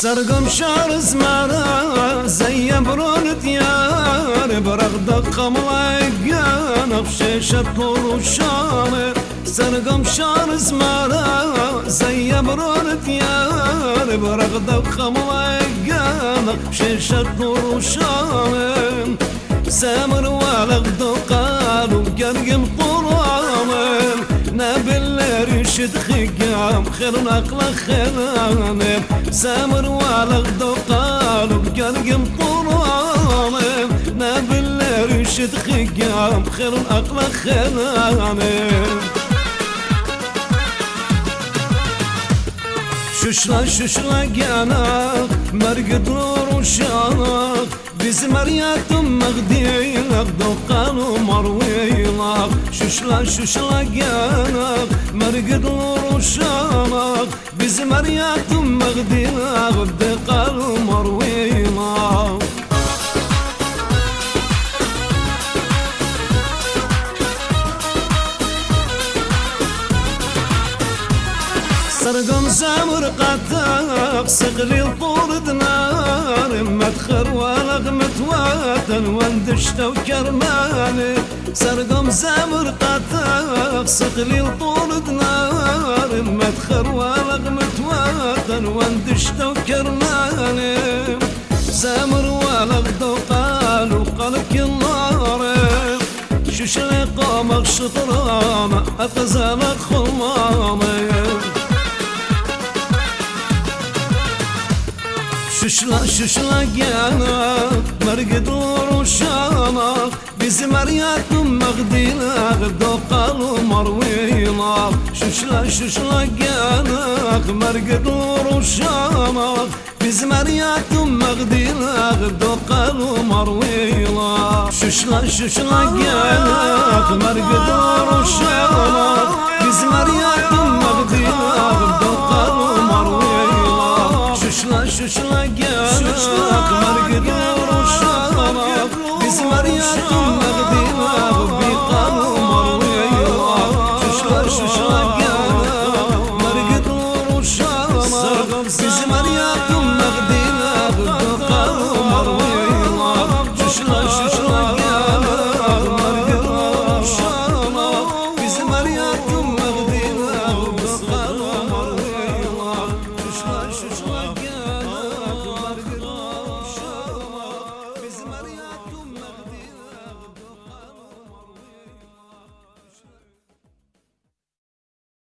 سرقم شعر زمانه زي برون ديار برغدق خملايقانا بشيشة طول وشامه سرقم شعر زمانه زي برون ديار برغدق خملايقانا بشيشة طول وشامه سامر والغدو قالوا قرقم طرامه نابل رشد خيام خير نقل خيرانم سامر والغدو قالوا قرقم طرامه نابل رشد خيام خير نقل خيرانم ششلا قانا مرقد وشاق bizim ariyatım mağdiyalak Dokkanı marviyalak Şuşla yanak Mergidlur uşamak Bizim ariyatım mağdiyalak Dokkanı marviyalak سرقم زمر قطاق سقلي الطور نار مدخر ولغ متواتن واندشت وكرماني سرقم زمر قطاق سقلي الطور نار مدخر ولغ متواتن واندشت وكرماني زمر ولغ دوقان وقلك النار شوشلي قامك شطرامة أتزالك خمامي Şuşla yanak Mergidlur uşamak Bizim ariyatım mağdinak Dokkalı marvinak Şuşla yanak Mergidlur uşamak Bizim ariyatım mağdinak Dokkalı marvinak Şuşla yanak